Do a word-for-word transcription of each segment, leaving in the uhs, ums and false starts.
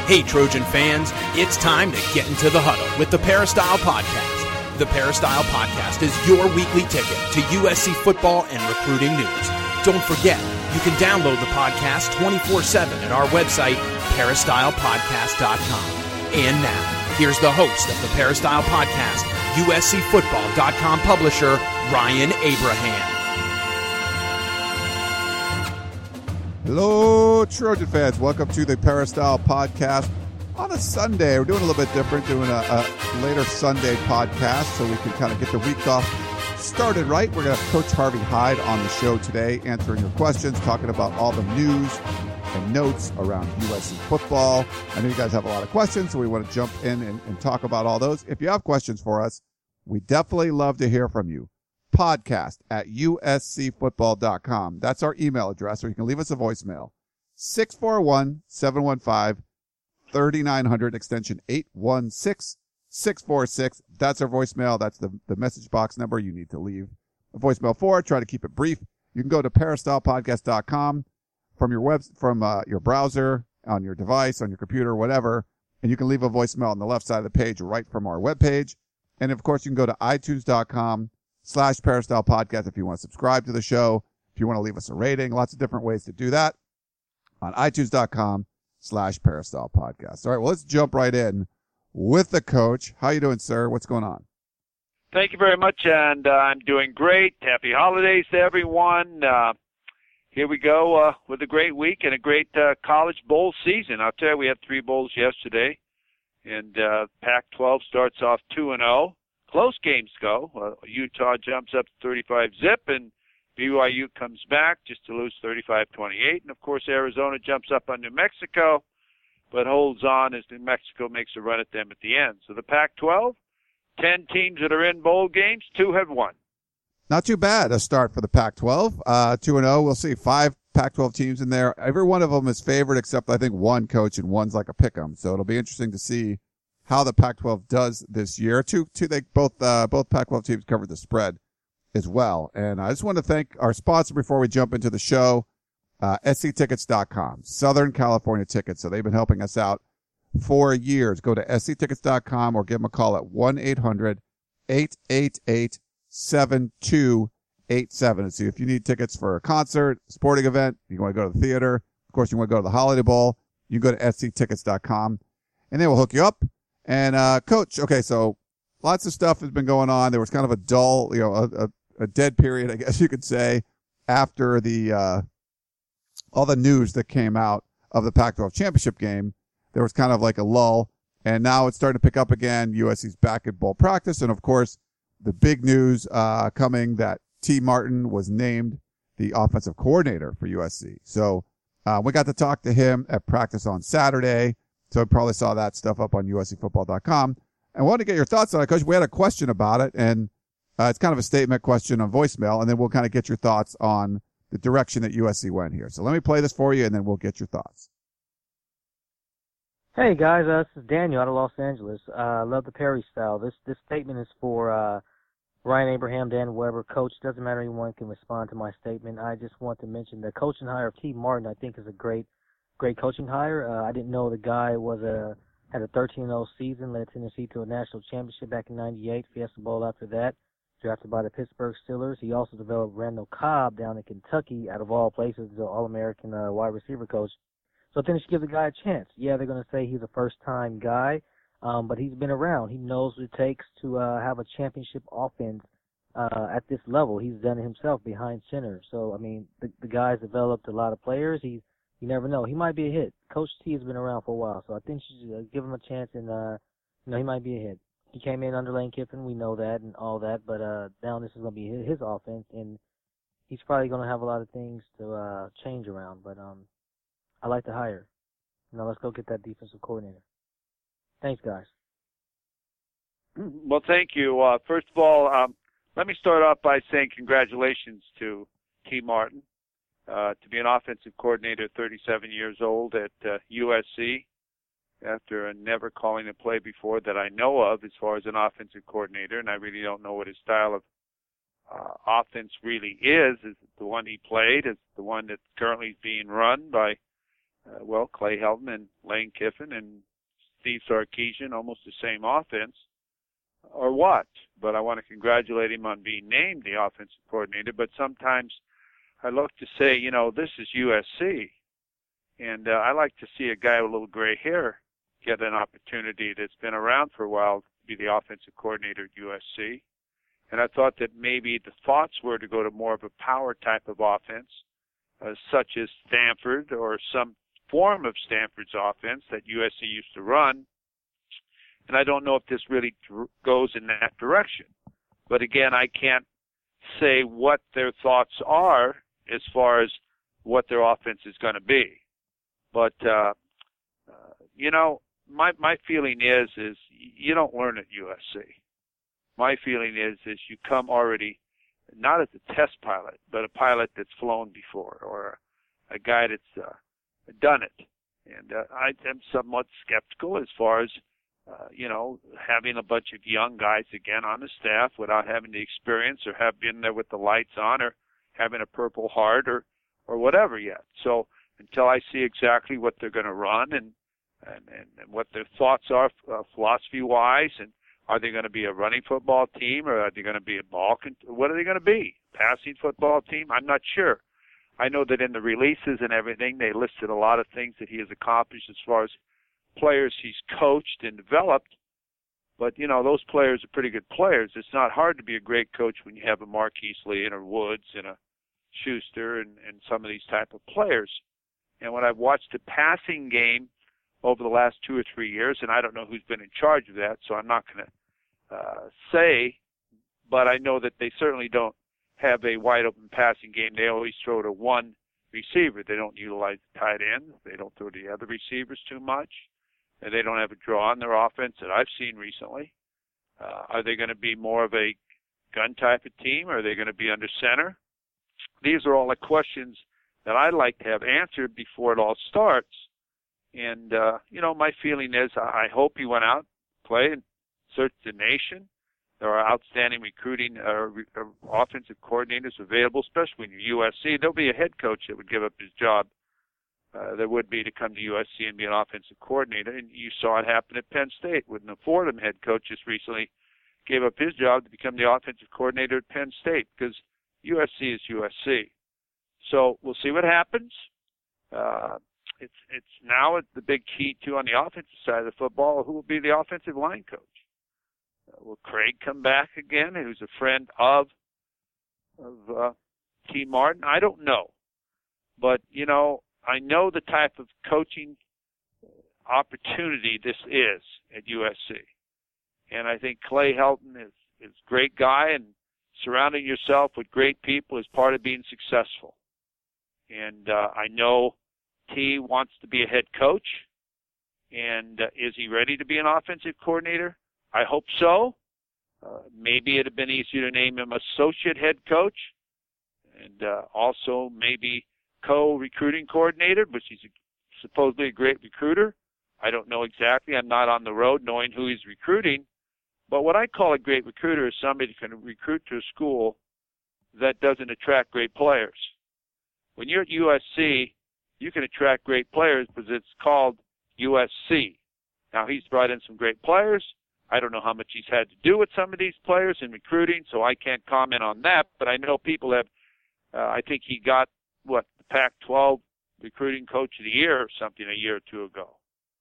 Hey, Trojan fans, it's time to get into the huddle with the Peristyle Podcast. The Peristyle Podcast is your weekly ticket to U S C football and recruiting news. Don't forget, you can download the podcast twenty-four seven at our website, peristyle podcast dot com. And now, here's the host of the Peristyle Podcast, U S C football dot com publisher, Ryan Abraham. Hello, Trojan fans. Welcome to the Peristyle Podcast on a Sunday. We're doing a little bit different, doing a, a later Sunday podcast so we can kind of get the week off started right. We're going to have Coach Harvey Hyde on the show today, answering your questions, talking about all the news and notes around U S C football. I know you guys have a lot of questions, so we want to jump in and, and talk about all those. If you have questions for us, we definitely love to hear from you. Podcast at U S C football dot com. That's our email address, or you can leave us a voicemail. six four one, seven one five, three nine zero zero, extension eight one six, six four six. That's our voicemail. That's the, the message box number you need to leave a voicemail for. Try to keep it brief. You can go to peristyle podcast dot com from your web, from uh, your browser, on your device, on your computer, whatever, and you can leave a voicemail on the left side of the page right from our webpage. And, of course, you can go to itunes dot com slash Peristyle Podcast if you want to subscribe to the show, if you want to leave us a rating. Lots of different ways to do that on itunes dot com slash Peristyle Podcast. All right, well, let's jump right in with the coach. How you doing, sir? What's going on? Thank you very much, and uh, I'm doing great. Happy holidays to everyone. Uh, here we go uh, with a great week and a great uh, college bowl season. I'll tell you, we had three bowls yesterday, and uh, Pac twelve starts off two and oh. Close games go. Uh, Utah jumps up thirty-five zip, and B Y U comes back just to lose thirty-five twenty-eight. And, of course, Arizona jumps up on New Mexico, but holds on as New Mexico makes a run at them at the end. So the Pac twelve, ten teams that are in bowl games, two have won. Not too bad a start for the Pac twelve. Uh, two and oh. We'll see. Five Pac twelve teams in there. Every one of them is favored except, I think, one coach, and one's like a pick'em. So it'll be interesting to see how the Pac twelve does this year. Two, two, they both, uh, both Pac twelve teams covered the spread as well. And I just want to thank our sponsor before we jump into the show, uh, S C tickets dot com, Southern California Tickets. So they've been helping us out for years. Go to S C tickets dot com or give them a call at one eight hundred, eight eight eight, seven two eight seven. And see if you need tickets for a concert, sporting event, you want to go to the theater. Of course, you want to go to the Holiday Bowl. You can go to S C tickets dot com and they will hook you up. And, uh, coach, okay, so lots of stuff has been going on. There was kind of a dull, you know, a, a, a dead period, I guess you could say, after the, uh, all the news that came out of the Pac twelve championship game. There was kind of like a lull, and now it's starting to pick up again. U S C's back at bowl practice. And of course, the big news, uh, coming that T. Martin was named the offensive coordinator for U S C. So, uh, we got to talk to him at practice on Saturday. So I probably saw that stuff up on U S C football dot com. I wanted to get your thoughts on it because we had a question about it, and uh, it's kind of a statement question on voicemail, and then we'll kind of get your thoughts on the direction that U S C went here. So let me play this for you, and then we'll get your thoughts. Hey, guys. Uh, this is Daniel out of Los Angeles. I uh, love the Perry style. This this statement is for uh, Ryan Abraham, Dan Weber. Coach, doesn't matter, anyone can respond to my statement. I just want to mention the coaching hire of T. Martin, I think, is a great Great coaching hire. Uh, I didn't know the guy was a had a thirteen and oh season, led Tennessee to a national championship back in ninety-eight, Fiesta Bowl after that, drafted by the Pittsburgh Steelers. He also developed Randall Cobb down in Kentucky, out of all places, the All-American uh, wide receiver coach. So I think they should give the guy a chance. Yeah, they're going to say he's a first-time guy, um, but he's been around. He knows what it takes to uh, have a championship offense uh, at this level. He's done it himself behind center. So, I mean, the, the guy's developed a lot of players. He's You never know. He might be a hit. Coach T has been around for a while, so I think you should uh, give him a chance, and uh, you know, he might be a hit. He came in under Lane Kiffin, we know that and all that, but uh, now this is going to be his, his offense, and he's probably going to have a lot of things to uh, change around. But um, I like to hire. Now let's go get that defensive coordinator. Thanks, guys. Well, thank you. Uh, first of all, um, let me start off by saying congratulations to T. Martin. Uh, to be an offensive coordinator at thirty-seven years old at uh, U S C after never calling a play before that I know of as far as an offensive coordinator, and I really don't know what his style of uh, offense really is. Is it the one he played? Is it the one that's currently being run by uh, well, Clay Helton and Lane Kiffin and Steve Sarkisian, almost the same offense, or what? But I want to congratulate him on being named the offensive coordinator. But sometimes I look to say, you know, this is U S C. And uh, I like to see a guy with a little gray hair get an opportunity that's been around for a while to be the offensive coordinator at U S C. And I thought that maybe the thoughts were to go to more of a power type of offense, uh, such as Stanford or some form of Stanford's offense that U S C used to run. And I don't know if this really goes in that direction. But again, I can't say what their thoughts are as far as what their offense is going to be. But, uh, uh, you know, my, my feeling is, is you don't learn at U S C. My feeling is, is you come already not as a test pilot, but a pilot that's flown before, or a, a guy that's uh, done it. And uh, I am somewhat skeptical as far as, uh, you know, having a bunch of young guys again on the staff without having the experience or have been there with the lights on or having a Purple Heart or, or whatever yet. So until I see exactly what they're going to run and, and, and, and what their thoughts are uh, philosophy-wise, and are they going to be a running football team, or are they going to be a ball con- what are they going to be? Passing football team? I'm not sure. I know that in the releases and everything, they listed a lot of things that he has accomplished as far as players he's coached and developed. But, you know, those players are pretty good players. It's not hard to be a great coach when you have a Marquise Lee and a Woods and a Schuster and, and some of these type of players. And when I've watched the passing game over the last two or three years, and I don't know who's been in charge of that, so I'm not going to uh, say, but I know that they certainly don't have a wide-open passing game. They always throw to one receiver. They don't utilize the tight end. They don't throw to the other receivers too much. And they don't have a draw on their offense that I've seen recently. Uh, are they going to be more of a gun type of team, or are they going to be under center? These are all the questions that I'd like to have answered before it all starts. And, uh, you know, my feeling is I hope he went out, play, and search the nation. There are outstanding recruiting uh, re- uh, offensive coordinators available, especially when you're U S C. There'll be a head coach that would give up his job. Uh, there would be to come to U S C and be an offensive coordinator. And you saw it happen at Penn State when the Fordham head coach just recently gave up his job to become the offensive coordinator at Penn State, because U S C is U S C. So we'll see what happens. Uh, it's it's now the big key, too, on the offensive side of the football. Who will be the offensive line coach? Uh, will Craig come back again, who's a friend of, of uh, T. Martin? I don't know. But, you know, I know the type of coaching opportunity this is at U S C. And I think Clay Helton is, is a great guy, and surrounding yourself with great people is part of being successful. And uh, I know T wants to be a head coach. And uh, is he ready to be an offensive coordinator? I hope so. Uh, maybe it would have been easier to name him associate head coach, and uh, also maybe co-recruiting coordinator, but he's supposedly a great recruiter. I don't know exactly. I'm not on the road knowing who he's recruiting. But what I call a great recruiter is somebody who can recruit to a school that doesn't attract great players. When you're at U S C, you can attract great players because it's called U S C. Now, he's brought in some great players. I don't know how much he's had to do with some of these players in recruiting, so I can't comment on that. But I know people have, uh, I think he got, what, the Pac twelve recruiting coach of the year or something a year or two ago.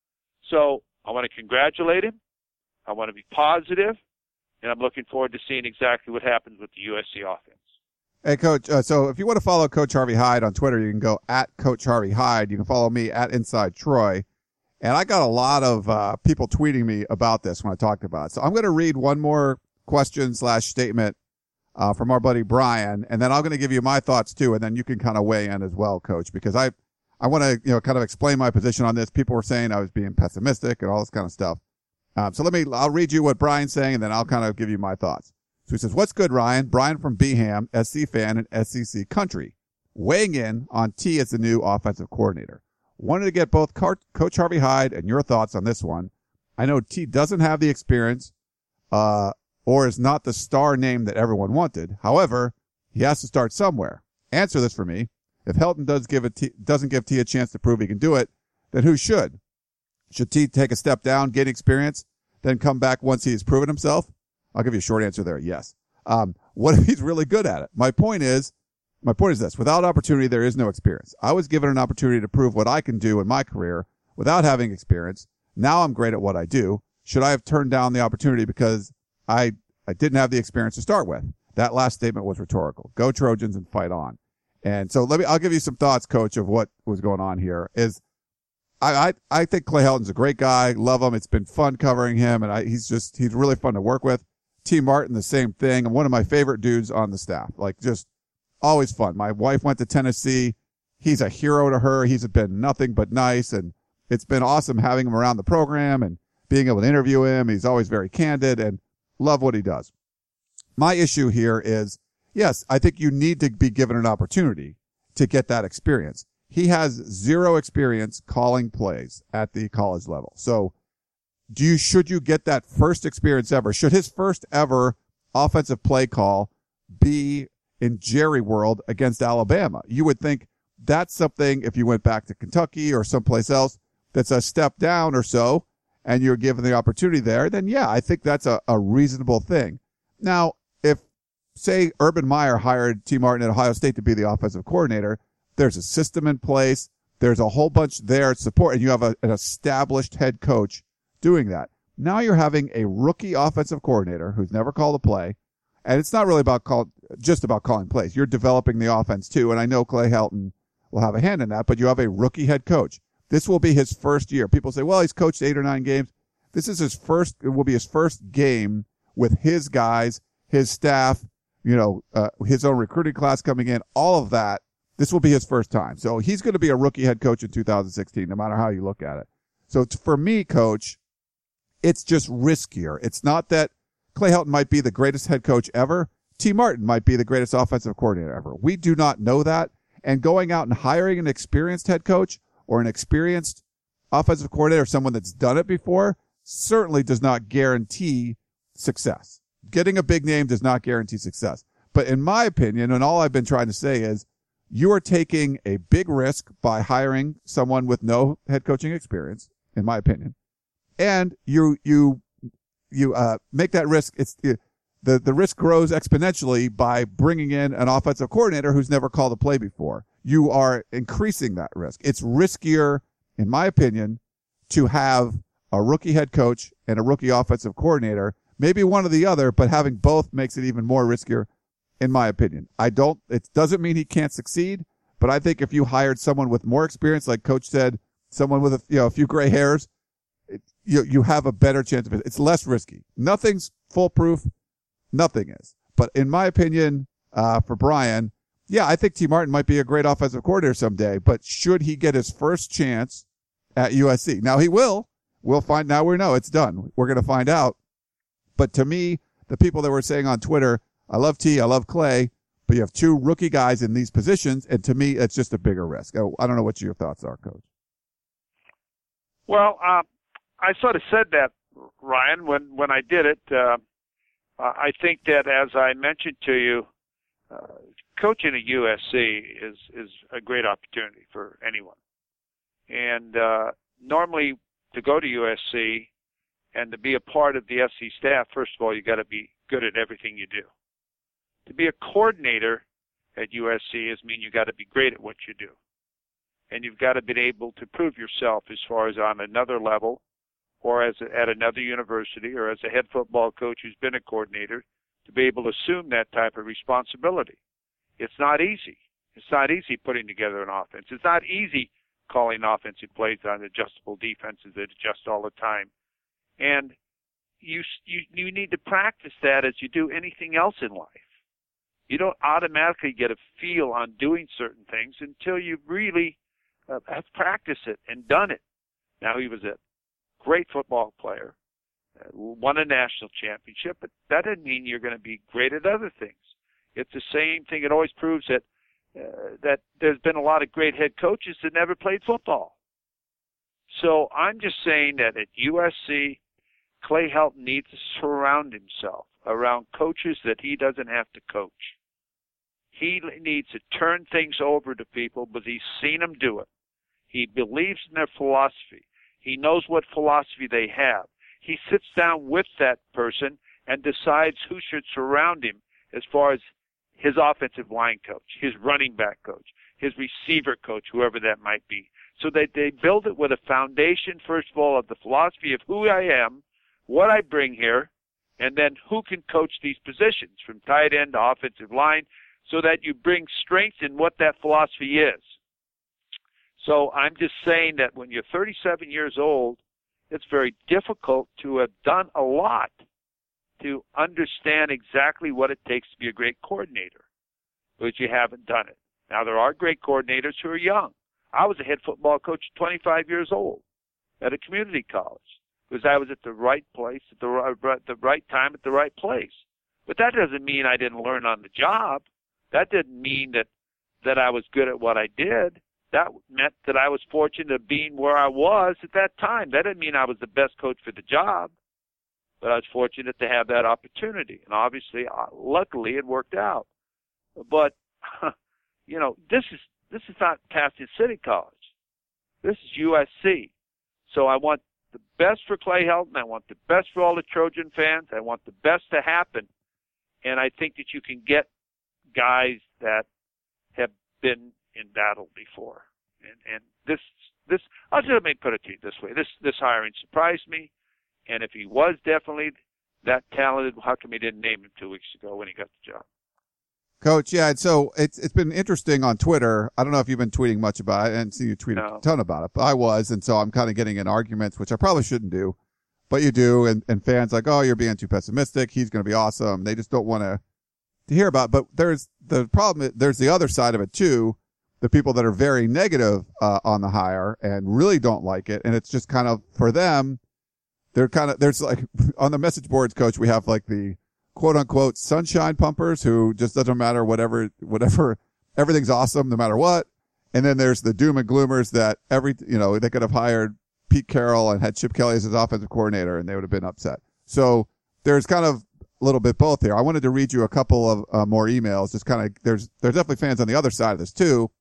So I want to congratulate him. I want to be positive, and I'm looking forward to seeing exactly what happens with the U S C offense. Hey, Coach, uh, so if you want to follow Coach Harvey Hyde on Twitter, you can go at Coach Harvey Hyde. You can follow me at Inside Troy. And I got a lot of uh, people tweeting me about this when I talked about it. So I'm going to read one more question slash statement uh, from our buddy Brian, and then I'm going to give you my thoughts too, and then you can kind of weigh in as well, Coach, because I I want to you know kind of explain my position on this. People were saying I was being pessimistic and all this kind of stuff. Um, so let me, I'll read you what Brian's saying, and then I'll kind of give you my thoughts. So he says, "What's good, Ryan? Brian from Beeham, S C fan and S E C country, weighing in on T as the new offensive coordinator. Wanted to get both Coach Harvey Hyde and your thoughts on this one. I know T doesn't have the experience, uh, or is not the star name that everyone wanted. However, he has to start somewhere. Answer this for me. If Helton does give a T, doesn't give T a chance to prove he can do it, then who should? Should T take a step down, gain experience, then come back once he's proven himself? I'll give you a short answer there. Yes. Um, what if he's really good at it? My point is, my point is this: without opportunity, there is no experience. I was given an opportunity to prove what I can do in my career without having experience. Now I'm great at what I do. Should I have turned down the opportunity because I, I didn't have the experience to start with? That last statement was rhetorical. Go Trojans and fight on. And so let me, I'll give you some thoughts, Coach, of what was going on here. Is I, I, I think Clay Helton's a great guy. Love him. It's been fun covering him, and I, he's just, he's really fun to work with. T. Martin, the same thing. And one of my favorite dudes on the staff. Like, just always fun. My wife went to Tennessee. He's a hero to her. He's been nothing but nice, and it's been awesome having him around the program and being able to interview him. He's always very candid and love what he does. My issue here is, yes, I think you need to be given an opportunity to get that experience. He has zero experience calling plays at the college level. So do you, should you get that first experience ever? Should his first ever offensive play call be in Jerry World against Alabama? You would think that's something, if you went back to Kentucky or someplace else, that's a step down or so, and you're given the opportunity there, then yeah, I think that's a, a reasonable thing. Now, if, say, Urban Meyer hired T. Martin at Ohio State to be the offensive coordinator, there's a system in place, there's a whole bunch there to support, and you have a, an established head coach doing that. Now you're having a rookie offensive coordinator who's never called a play, and it's not really about call, just about calling plays. You're developing the offense too, and I know Clay Helton will have a hand in that, but you have a rookie head coach. This will be his first year. People say, well, he's coached eight or nine games. This is his first, it will be his first game with his guys, his staff, you know, uh, his own recruiting class coming in, all of that. This will be his first time. So he's going to be a rookie head coach in two thousand sixteen, no matter how you look at it. So t- for me, Coach, it's just riskier. It's not that Clay Helton might be the greatest head coach ever. T. Martin might be the greatest offensive coordinator ever. We do not know that. And going out and hiring an experienced head coach or an experienced offensive coordinator, someone that's done it before, certainly does not guarantee success. Getting a big name does not guarantee success. But in my opinion, and all I've been trying to say is, you are taking a big risk by hiring someone with no head coaching experience, in my opinion. And you, you, you, uh, make that risk. It's, the, the risk grows exponentially by bringing in an offensive coordinator who's never called a play before. You are increasing that risk. It's riskier, in my opinion, to have a rookie head coach and a rookie offensive coordinator, maybe one or the other, but having both makes it even more riskier, in my opinion. I don't, it doesn't mean he can't succeed, but I think if you hired someone with more experience, like Coach said, someone with a, you know, a few gray hairs, it, you, you have a better chance of it. It's less risky. Nothing's foolproof. Nothing is. But in my opinion, uh, for Brian, yeah, I think T. Martin might be a great offensive coordinator someday, but should he get his first chance at U S C? Now he will. We'll find, now we know it's done. We're going to find out. But to me, the people that were saying on Twitter, I love T, I love Clay, but you have two rookie guys in these positions, and to me, it's just a bigger risk. I don't know what your thoughts are, Coach. Well, uh, I sort of said that, Ryan, when, when I did it. Uh, I think that, as I mentioned to you, uh, coaching at U S C is, is a great opportunity for anyone. And uh, normally, to go to U S C and to be a part of the S C staff, first of all, you got to be good at everything you do. To be a coordinator at U S C is mean you got to be great at what you do. And you've got to be able to prove yourself as far as on another level or as a, at another university or as a head football coach who's been a coordinator to be able to assume that type of responsibility. It's not easy. It's not easy putting together an offense. It's not easy calling offensive plays on adjustable defenses that adjust all the time. And you, you, you need to practice that as you do anything else in life. You don't automatically get a feel on doing certain things until you really uh, have practiced it and done it. Now, he was a great football player, uh, won a national championship, but that doesn't mean you're going to be great at other things. It's the same thing. It always proves that uh, that there's been a lot of great head coaches that never played football. So I'm just saying that at U S C, Clay Helton needs to surround himself around coaches that he doesn't have to coach. He needs to turn things over to people, but he's seen them do it. He believes in their philosophy. He knows what philosophy they have. He sits down with that person and decides who should surround him as far as his offensive line coach, his running back coach, his receiver coach, whoever that might be. So that they build it with a foundation, first of all, of the philosophy of who I am, what I bring here, and then who can coach these positions from tight end to offensive line, so that you bring strength in what that philosophy is. So I'm just saying that when you're thirty-seven years old, it's very difficult to have done a lot to understand exactly what it takes to be a great coordinator, but you haven't done it. Now, there are great coordinators who are young. I was a head football coach at twenty-five years old at a community college because I was at the right place at the right, the right time at the right place. But that doesn't mean I didn't learn on the job. That didn't mean that, that I was good at what I did. That meant that I was fortunate of being where I was at that time. That didn't mean I was the best coach for the job, but I was fortunate to have that opportunity. And obviously, luckily, it worked out. But, you know, this is this is not Pasadena City College. This is U S C. So I want the best for Clay Helton. I want the best for all the Trojan fans. I want the best to happen. And I think that you can get guys that have been in battle before. And, and this, this, I'll just let me put it to you this way. This, this hiring surprised me. And if he was definitely that talented, how come he didn't name him two weeks ago when he got the job? Coach, yeah, so it's it's been interesting on Twitter. I don't know if you've been tweeting much about it. I didn't see you tweet no. a ton about it, but I was, and so I'm kind of getting in arguments, which I probably shouldn't do, but you do, and, and fans like, oh, you're being too pessimistic. He's going to be awesome. They just don't want to to hear about it. But there's the problem, there's the other side of it too, the people that are very negative uh, on the hire and really don't like it, and it's just kind of, for them, they're kind of, there's like, on the message boards, Coach, we have like the quote unquote sunshine pumpers who just doesn't matter whatever, whatever, everything's awesome no matter what. And then there's the doom and gloomers that every, you know, they could have hired Pete Carroll and had Chip Kelly as his offensive coordinator and they would have been upset. So there's kind of a little bit both here. I wanted to read you a couple of uh, more emails. Just kind of, there's, there's definitely fans on the other side of this too.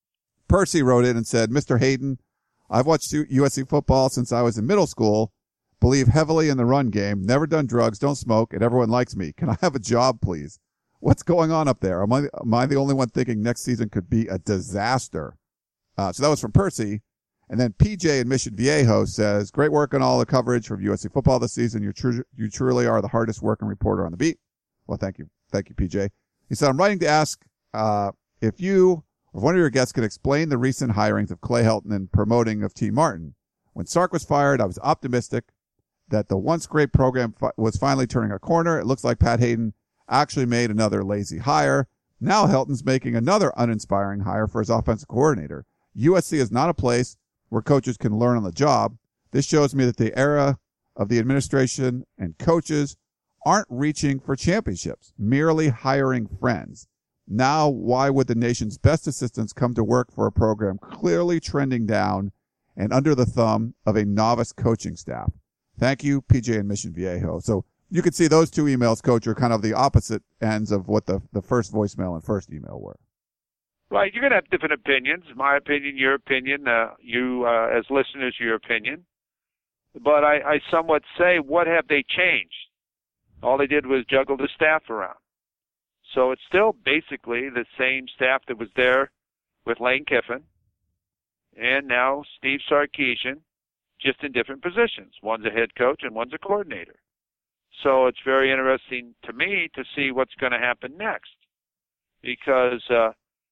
Percy wrote in and said, Mister Hayden, I've watched U S C football since I was in middle school. Believe heavily in the run game, never done drugs, don't smoke, and everyone likes me. Can I have a job, please? What's going on up there? Am I, am I the only one thinking next season could be a disaster? Uh, so that was from Percy. And then P J in Mission Viejo says, great work on all the coverage from U S C football this season. You, tr- you truly are the hardest working reporter on the beat. Well, thank you. Thank you, P J. He said, I'm writing to ask uh, if you or one of your guests could explain the recent hirings of Clay Helton and promoting of T. Martin. When Sark was fired, I was optimistic that the once great program fi- was finally turning a corner. It looks like Pat Hayden actually made another lazy hire. Now Helton's making another uninspiring hire for his offensive coordinator. U S C is not a place where coaches can learn on the job. This shows me that the era of the administration and coaches aren't reaching for championships, merely hiring friends. Now, why would the nation's best assistants come to work for a program clearly trending down and under the thumb of a novice coaching staff? Thank you, P J in Mission Viejo. So you could see those two emails, Coach, are kind of the opposite ends of what the, the first voicemail and first email were. Right. You're going to have different opinions. My opinion, your opinion, uh, you uh, as listeners, your opinion. But I, I somewhat say, what have they changed? All they did was juggle the staff around. So it's still basically the same staff that was there with Lane Kiffin and now Steve Sarkisian, just in different positions. One's a head coach and one's a coordinator. So it's very interesting to me to see what's going to happen next. Because, uh,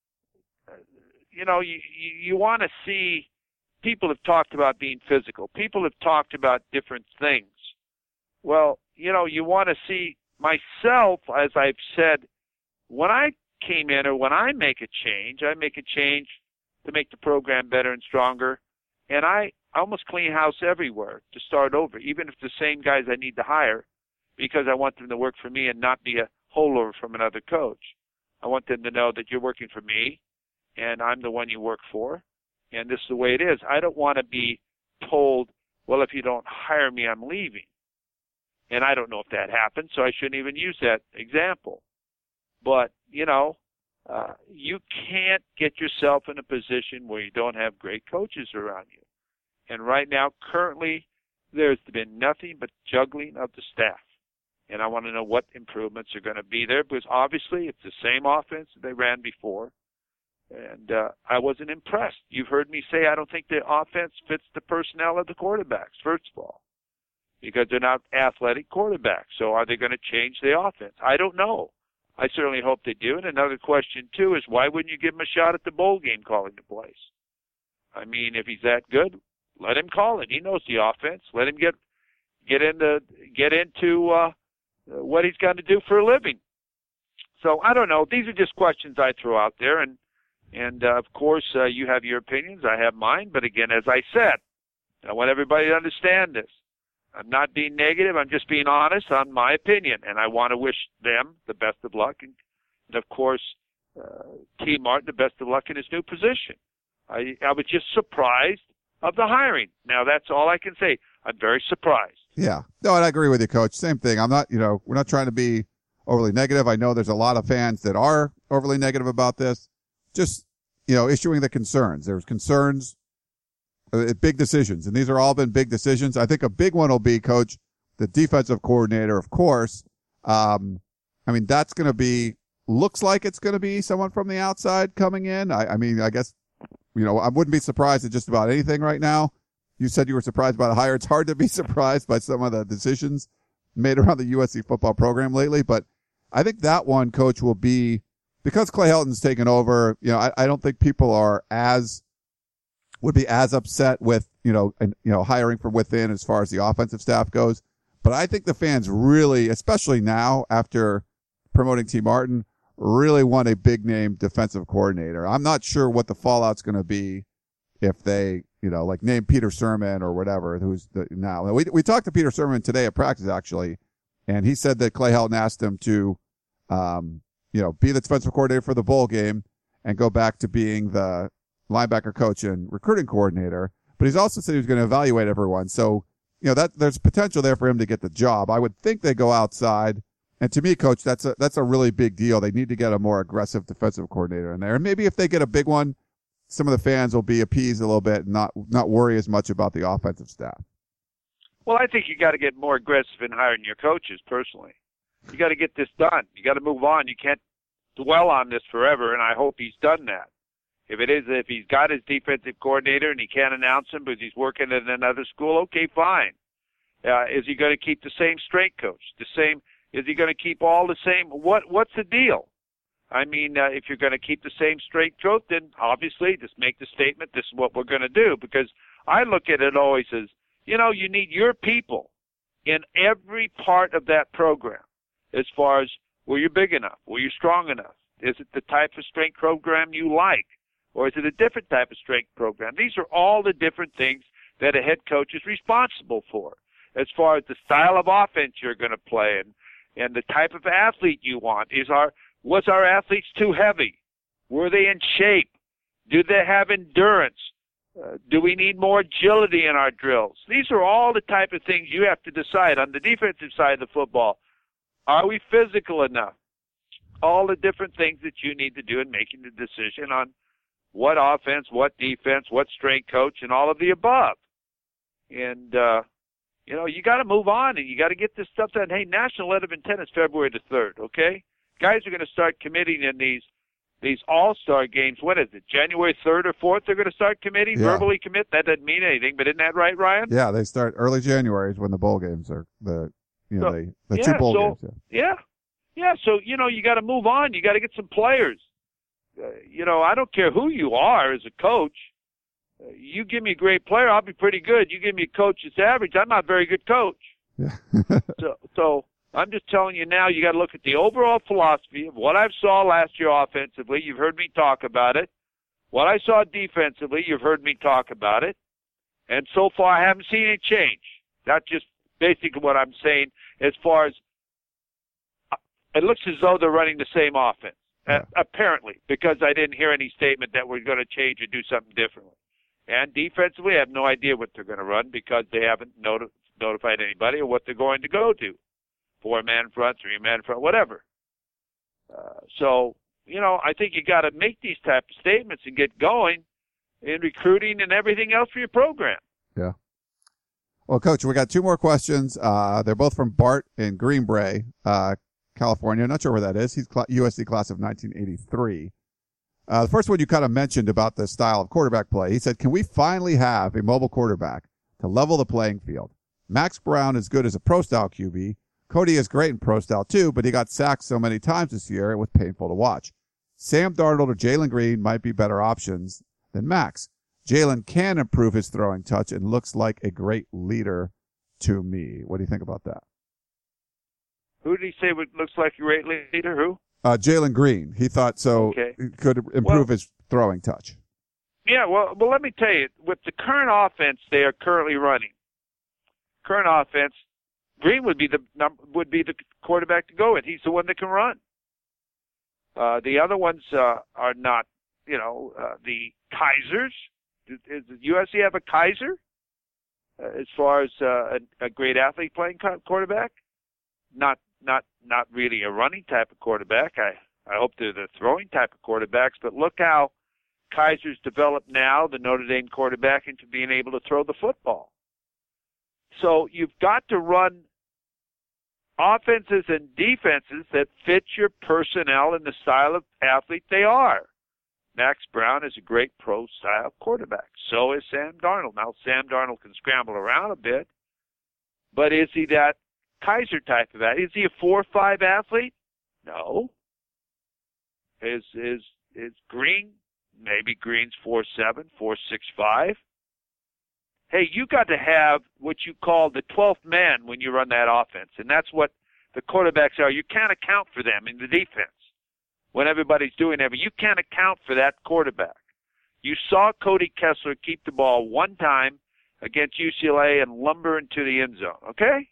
you know, you, you want to see, people have talked about being physical. People have talked about different things. Well, you know, you want to see, myself, as I've said, when I came in or when I make a change, I make a change to make the program better and stronger. And I almost clean house everywhere to start over, even if the same guys I need to hire, because I want them to work for me and not be a holdover from another coach. I want them to know that you're working for me and I'm the one you work for, and this is the way it is. I don't want to be told, well, if you don't hire me, I'm leaving. And I don't know if that happens, so I shouldn't even use that example. But, you know, Uh, you can't get yourself in a position where you don't have great coaches around you. And right now, currently, there's been nothing but juggling of the staff. And I want to know what improvements are going to be there, because obviously it's the same offense that they ran before. And uh, I wasn't impressed. You've heard me say I don't think the offense fits the personnel of the quarterbacks, first of all, because they're not athletic quarterbacks. So are they going to change the offense? I don't know. I certainly hope they do. And another question, too, is why wouldn't you give him a shot at the bowl game calling the plays? I mean, if he's that good, let him call it. He knows the offense. Let him get get into get into uh, what he's got to do for a living. So I don't know. These are just questions I throw out there, and and uh, of course uh, you have your opinions. I have mine. But again, as I said, I want everybody to understand this. I'm not being negative. I'm just being honest on my opinion, and I want to wish them the best of luck, and, and of course, uh, T. Martin the best of luck in his new position. I, I was just surprised of the hiring. Now, that's all I can say. I'm very surprised. Yeah. No, and I agree with you, Coach. Same thing. I'm not, you know, we're not trying to be overly negative. I know there's a lot of fans that are overly negative about this. Just, you know, issuing the concerns. There's concerns. Big decisions, and these are all been big decisions. I think a big one will be, Coach, the defensive coordinator, of course. Um, I mean, that's going to be, looks like it's going to be someone from the outside coming in. I, I mean, I guess, you know, I wouldn't be surprised at just about anything right now. You said you were surprised by the hire. It's hard to be surprised by some of the decisions made around the U S C football program lately, but I think that one, Coach, will be, because Clay Helton's taken over, you know, I, I don't think people are as would be as upset with, you know, and, you know, hiring from within as far as the offensive staff goes. But I think the fans really, especially now after promoting T. Martin, really want a big name defensive coordinator. I'm not sure what the fallout's going to be if they, you know, like name Peter Sirmon or whatever, who's the, now. We, we talked to Peter Sirmon today at practice, actually, and he said that Clay Helton asked him to, um, you know, be the defensive coordinator for the bowl game and go back to being the linebacker coach and recruiting coordinator, but he's also said he was going to evaluate everyone. So, you know, that there's potential there for him to get the job. I would think they go outside. And to me, Coach, that's a, that's a really big deal. They need to get a more aggressive defensive coordinator in there. And maybe if they get a big one, some of the fans will be appeased a little bit and not, not worry as much about the offensive staff. Well, I think you got to get more aggressive in hiring your coaches personally. You got to get this done. You got to move on. You can't dwell on this forever. And I hope he's done that. If it is, if he's got his defensive coordinator and he can't announce him because he's working at another school, okay, fine. Uh, is he going to keep the same strength coach? The same? Is he going to keep all the same? What What's the deal? I mean, uh, if you're going to keep the same strength coach, then obviously just make the statement, this is what we're going to do. Because I look at it always as, you know, you need your people in every part of that program as far as, were you big enough? Were you strong enough? Is it the type of strength program you like? Or is it a different type of strength program? These are all the different things that a head coach is responsible for, as far as the style of offense you're going to play and, and the type of athlete you want. Is our was our athletes too heavy? Were they in shape? Do they have endurance? Uh, do we need more agility in our drills? These are all the type of things you have to decide on the defensive side of the football. Are we physical enough? All the different things that you need to do in making the decision on what offense, what defense, what strength coach, and all of the above. And, uh, you know, you got to move on, and you got to get this stuff done. Hey, National Letterman Tennis, February the third, okay? Guys are going to start committing in these these all-star games. What is it, January third or fourth they're going to start committing, yeah. verbally commit? That doesn't mean anything, but isn't that right, Ryan? Yeah, they start early January is when the bowl games are, the you know, so, the, the yeah, two bowl so, games. Yeah. yeah. Yeah, so, you know, you got to move on. You got to get some players. Uh, you know, I don't care who you are as a coach. Uh, you give me a great player, I'll be pretty good. You give me a coach that's average, I'm not a very good coach. Yeah. so, so I'm just telling you now, you got to look at the overall philosophy of what I saw last year offensively. You've heard me talk about it. What I saw defensively, you've heard me talk about it. And so far, I haven't seen any change. That's just basically what I'm saying as far as uh, it looks as though they're running the same offense. Uh, apparently, because I didn't hear any statement that we're going to change or do something differently. And defensively, I have no idea what they're going to run because they haven't noti- notified anybody of what they're going to go to. Four-man front, three-man front, whatever. Uh, so, you know, I think you got to make these type of statements and get going in recruiting and everything else for your program. Yeah. Well, Coach, we got two more questions. Uh, they're both from Bart in Greenbrae, uh, California. Not sure where that is. He's cl- U S C class of nineteen eighty-three. Uh, the first one you kind of mentioned about the style of quarterback play. He said, can we finally have a mobile quarterback to level the playing field? Max Brown is good as a pro-style Q B. Cody is great in pro-style too, but he got sacked so many times this year it was painful to watch. Sam Darnold or Jalen Green might be better options than Max. Jalen can improve his throwing touch and looks like a great leader to me. What do you think about that? Who did he say would, looks like a great leader? Who? Uh, Jalen Green. He thought so. Okay. He could improve well, his throwing touch. Yeah, well, well, let me tell you, with the current offense they are currently running, current offense, Green would be the would be the quarterback to go with. He's the one that can run. Uh, the other ones uh, are not, you know, uh, the Kaisers. Does the U S C have a Kaiser uh, as far as uh, a, a great athlete playing quarterback? Not, not, not really a running type of quarterback. I, I hope they're the throwing type of quarterbacks. But look how Kaiser's developed now, the Notre Dame quarterback, into being able to throw the football. So you've got to run offenses and defenses that fit your personnel and the style of athlete they are. Max Brown is a great pro-style quarterback. So is Sam Darnold. Now, Sam Darnold can scramble around a bit, but is he that Kaiser type of athlete? Is he a four five athlete? No. Is is is Green? Maybe Green's four seven, four six five. Hey, you got to have what you call the twelfth man when you run that offense, and that's what the quarterbacks are. You can't account for them in the defense. When everybody's doing everything, you can't account for that quarterback. You saw Cody Kessler keep the ball one time against U C L A and lumber into the end zone, okay?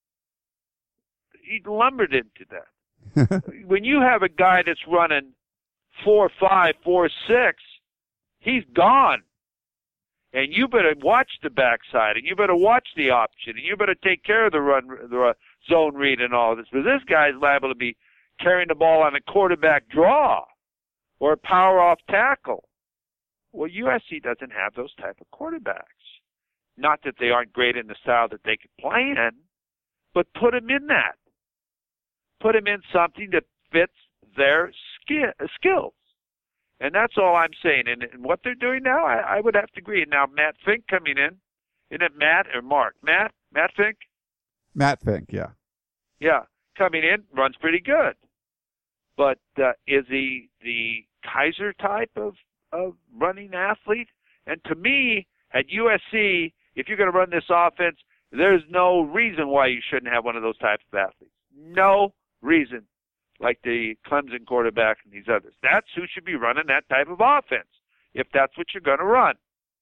He lumbered into that. When you have a guy that's running four five, four six, he's gone. And you better watch the backside, and you better watch the option, and you better take care of the run, the zone read and all this. But this guy's liable to be carrying the ball on a quarterback draw or a power-off tackle. Well, U S C doesn't have those type of quarterbacks. Not that they aren't great in the style that they could play in, but put them in that. Put them in something that fits their ski- skills. And that's all I'm saying. And, and what they're doing now, I, I would have to agree. And now Matt Fink coming in. Isn't it Matt or Mark? Matt? Matt Fink? Matt Fink, yeah. Yeah. Coming in, runs pretty good. But uh, is he the Kaiser type of, of running athlete? And to me, at U S C, if you're going to run this offense, there's no reason why you shouldn't have one of those types of athletes. No reason. Like the Clemson quarterback and these others. That's who should be running that type of offense, if that's what you're going to run.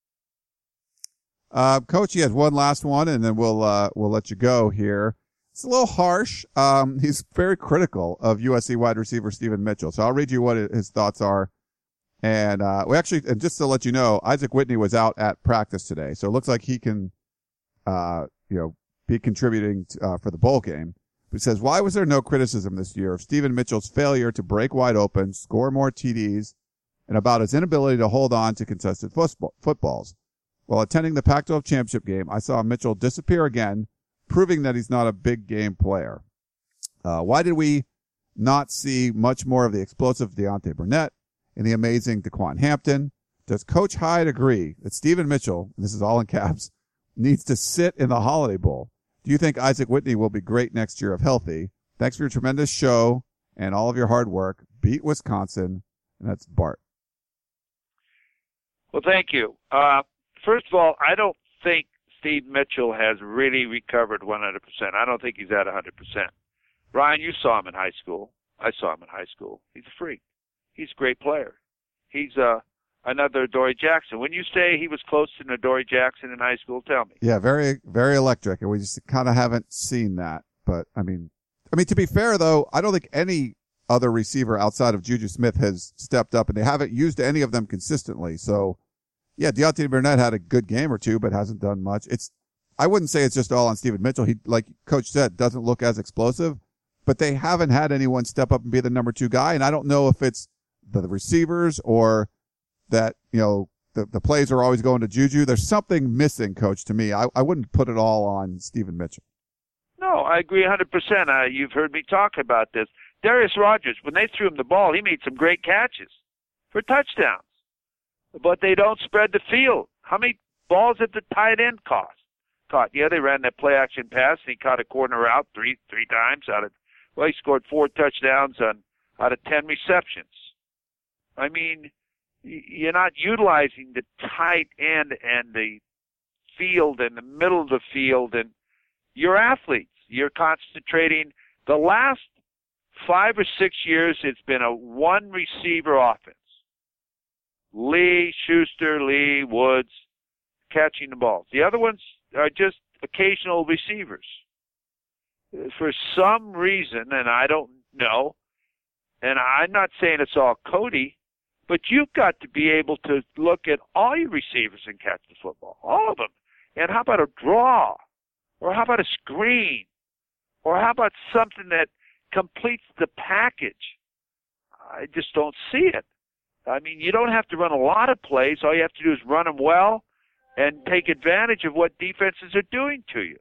Uh, Coach, he has one last one, and then we'll uh, we'll let you go here. It's a little harsh. Um, he's very critical of U S C wide receiver Stephen Mitchell. So I'll read you what his thoughts are. And uh, we actually, and just to let you know, Isaac Whitney was out at practice today, so it looks like he can, uh, you know, be contributing to, uh, for the bowl game. He says, why was there no criticism this year of Stephen Mitchell's failure to break wide open, score more T Ds, and about his inability to hold on to contested football, footballs? While attending the Pac twelve championship game, I saw Mitchell disappear again, proving that he's not a big game player. Uh, why did we not see much more of the explosive Deontay Burnett and the amazing DeQuan Hampton? Does Coach Hyde agree that Stephen Mitchell, and this is all in caps, needs to sit in the Holiday Bowl? Do you think Isaac Whitney will be great next year if healthy? Thanks for your tremendous show and all of your hard work. Beat Wisconsin. And that's Bart. Well, thank you. Uh, first of all, I don't think Steve Mitchell has really recovered one hundred percent. I don't think he's at one hundred percent. Ryan, you saw him in high school. I saw him in high school. He's a freak. He's a great player. He's uh, another Adoree Jackson. When you say he was close to Adoree Jackson in high school, tell me. Yeah, very, very electric, and we just kind of haven't seen that. But I mean, I mean to be fair though, I don't think any other receiver outside of Juju Smith has stepped up, and they haven't used any of them consistently. So, yeah, Deontay Burnett had a good game or two, but hasn't done much. It's, I wouldn't say it's just all on Stephen Mitchell. He, like Coach said, doesn't look as explosive, but they haven't had anyone step up and be the number two guy, and I don't know if it's the, the receivers or that, you know, the, the plays are always going to Juju. There's something missing, Coach, to me. I, I wouldn't put it all on Stephen Mitchell. No, I agree one hundred percent. Uh, you've heard me talk about this. Darius Rogers, when they threw him the ball, he made some great catches for touchdowns. But they don't spread the field. How many balls did the tight end cost? Caught? Yeah, they ran that play-action pass, and he caught a corner route three three times out of. Well, he scored four touchdowns on out of ten receptions. I mean, you're not utilizing the tight end and the field and the middle of the field and your athletes. You're concentrating. The last five or six years, it's been a one receiver offense. Lee, Schuster, Lee, Woods, catching the balls. The other ones are just occasional receivers. For some reason, and I don't know, and I'm not saying it's all Cody, but you've got to be able to look at all your receivers and catch the football, all of them. And how about a draw? Or how about a screen? Or how about something that completes the package? I just don't see it. I mean, you don't have to run a lot of plays. All you have to do is run them well and take advantage of what defenses are doing to you.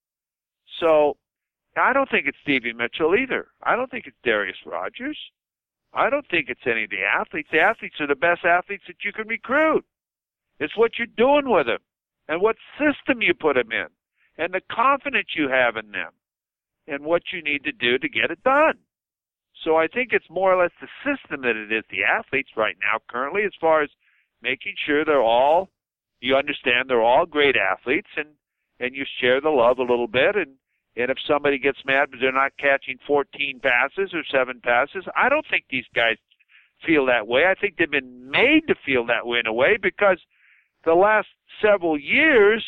So I don't think it's Stevie Mitchell either. I don't think it's Darius Rogers. I don't think it's any of the athletes. The athletes are the best athletes that you can recruit. It's what you're doing with them and what system you put them in and the confidence you have in them and what you need to do to get it done. So I think it's more or less the system that it is the athletes right now currently, as far as making sure they're all, you understand they're all great athletes, and, and you share the love a little bit. And, and if somebody gets mad because they're not catching fourteen passes or seven passes, I don't think these guys feel that way. I think they've been made to feel that way in a way because the last several years,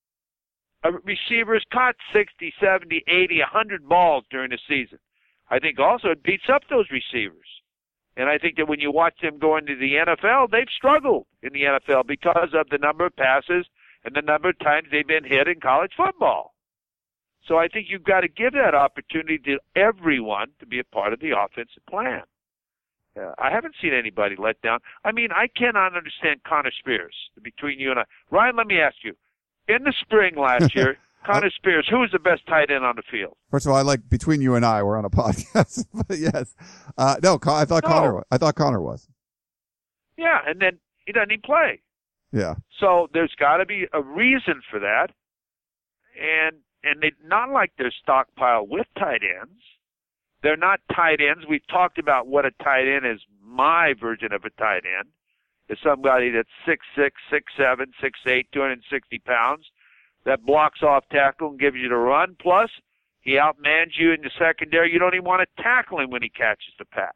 a receiver's caught sixty, seventy, eighty, one hundred balls during the season. I think also it beats up those receivers. And I think that when you watch them go into the N F L, they've struggled in the N F L because of the number of passes and the number of times they've been hit in college football. So I think you've got to give that opportunity to everyone to be a part of the offensive plan. Uh, I haven't seen anybody let down. I mean, I cannot understand Connor Spears, between you and I. Ryan, let me ask you. In the spring last year, Connor Spears, who was the best tight end on the field? First of all, I like between you and I, we're on a podcast. But yes, uh, no, I thought no. Connor. I thought Connor was. Yeah, and then he doesn't even play. Yeah. So there's got to be a reason for that, and and they not like they're stockpiled with tight ends. They're not tight ends. We've talked about what a tight end is. My version of a tight end is somebody that's six six, six seven, six eight, two hundred sixty pounds. That blocks off tackle and gives you the run. Plus, he outmans you in the secondary. You don't even want to tackle him when he catches the pass.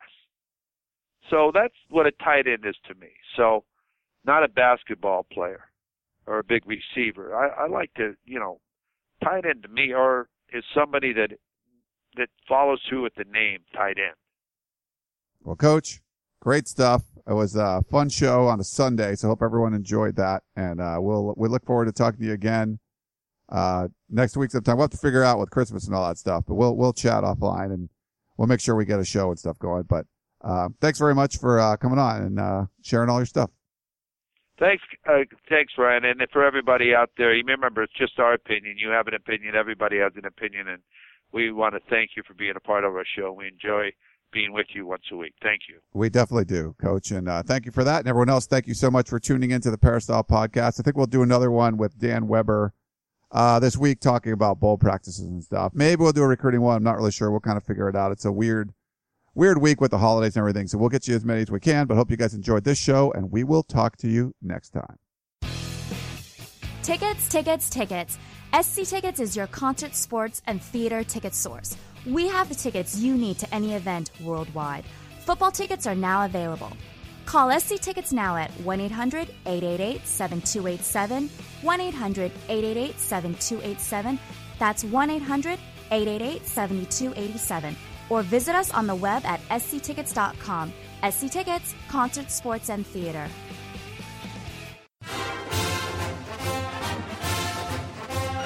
So that's what a tight end is to me. So not a basketball player or a big receiver. I, I like to, you know, tight end to me or is somebody that that follows through with the name tight end. Well, Coach, great stuff. It was a fun show on a Sunday, so I hope everyone enjoyed that. And uh, we'll we look forward to talking to you again uh next week sometime. We'll have to figure out with Christmas and all that stuff, but we'll we'll chat offline and we'll make sure we get a show and stuff going. But uh, thanks very much for uh, coming on and uh, sharing all your stuff. Thanks, uh, thanks, Ryan. And for everybody out there, you remember it's just our opinion. You have an opinion. Everybody has an opinion, and we want to thank you for being a part of our show. We enjoy being with you once a week. Thank you. We definitely do, Coach, and uh, thank you for that. And everyone else, thank you so much for tuning into the Peristyle Podcast. I think we'll do another one with Dan Weber uh, this week talking about bowl practices and stuff. Maybe we'll do a recruiting one. I'm not really sure. We'll kind of figure it out. It's a weird, weird week with the holidays and everything, so we'll get you as many as we can, but hope you guys enjoyed this show, and we will talk to you next time. Tickets, tickets, tickets. S C Tickets is your concert, sports, and theater ticket source. We have the tickets you need to any event worldwide. Football tickets are now available. Call S C Tickets now at one eight hundred, eight eight eight, seven two eight seven, one eight hundred, eight eight eight, seven two eight seven. That's one eight hundred, eight eight eight, seven two eight seven. Or visit us on the web at s c tickets dot com. S C Tickets, concert, sports, and theater.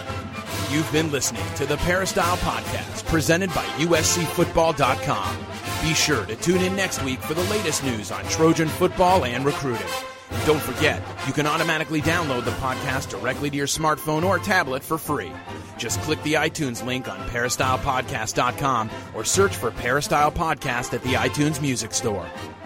You've been listening to the Peristyle Podcast, presented by U S C football dot com. Be sure to tune in next week for the latest news on Trojan football and recruiting. And don't forget, you can automatically download the podcast directly to your smartphone or tablet for free. Just click the iTunes link on peristyle podcast dot com or search for Peristyle Podcast at the iTunes Music Store.